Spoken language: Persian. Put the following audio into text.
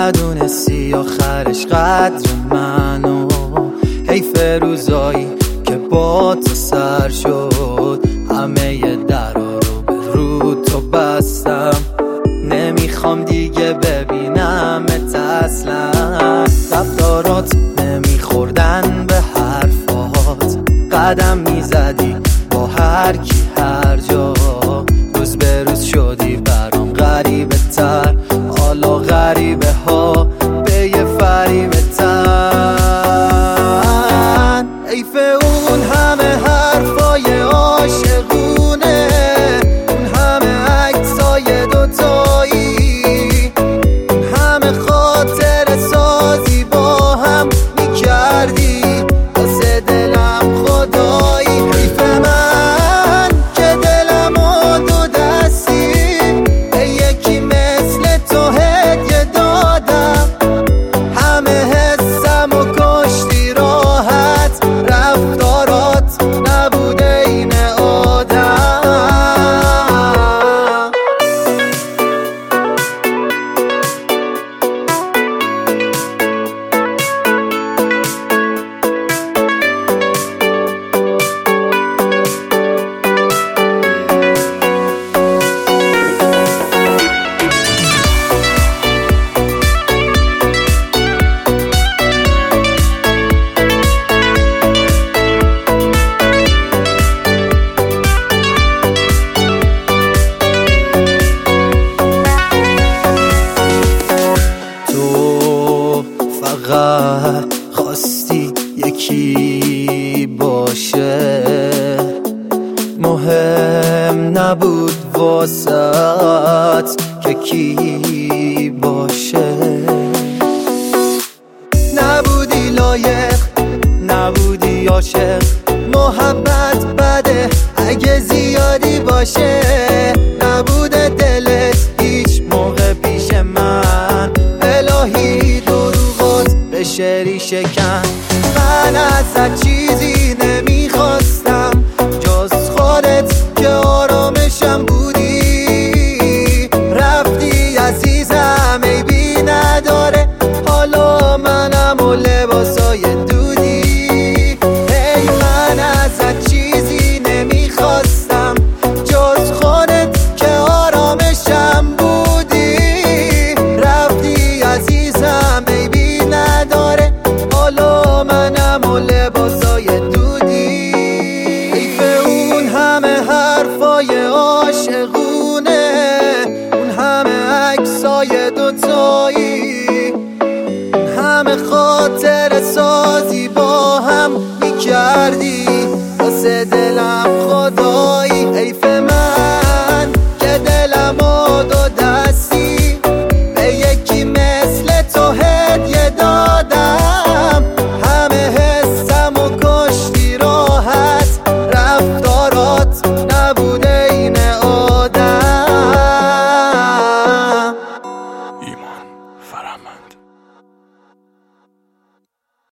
ندونستی آخرش قدر منو، حیف روزایی که با تو سر شد. همه درا رو به رو تو بستم، نمیخوام دیگه ببینمت اصلا. رفتارات نمیخوردن به حرفات، قدم میزدی با هر کی هر جا. روز به روز شدی برام غریبه تر، حالا غریبه ها به یه فریبه تن. حیف اون همه حرفای عاشقونه، اون همه عکسای دوتایی، اون همه خاطر سازی با هم میکردی واسه دلم خدایی. حیف من که دلمو دو دستی به یکی مثل تو هدیه دادم، همه حسم و کشتی راحت، رفتارات نبوده این آدم. فقط خواستی یکی باشه، مهم نبود واسط که کی باشه. نبودی لایق، نبودی عاشق، محبت بده اگه زیادی باشه. نبوده دلت هیچ موقع پیش من، الهی دروغات به شری شکن. من ازت چی